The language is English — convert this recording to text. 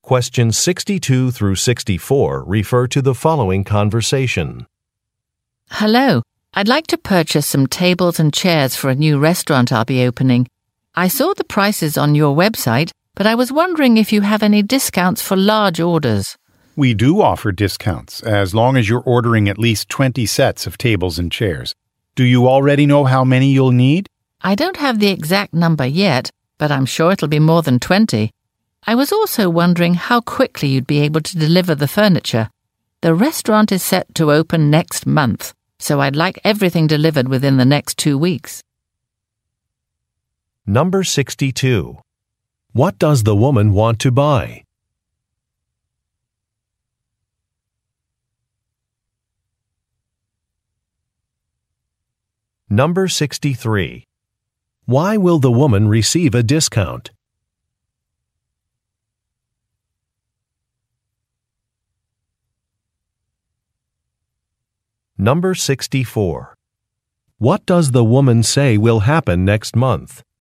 Questions 62 through 64 refer to the following conversation. Hello, I'd like to purchase some tables and chairs for a new restaurant I'll be opening. I saw the prices on your website, but I was wondering if you have any discounts for large orders. We do offer discounts, as long as you're ordering at least 20 sets of tables and chairs. Do you already know how many you'll need? I don't have the exact number yet, but I'm sure it'll be more than 20. I was also wondering how quickly you'd be able to deliver the furniture. The restaurant is set to open next month, so I'd like everything delivered within the next 2 weeks. Number 62. What does the woman want to buy? Number 63. Why will the woman receive a discount? Number 64. What does the woman say will happen next month?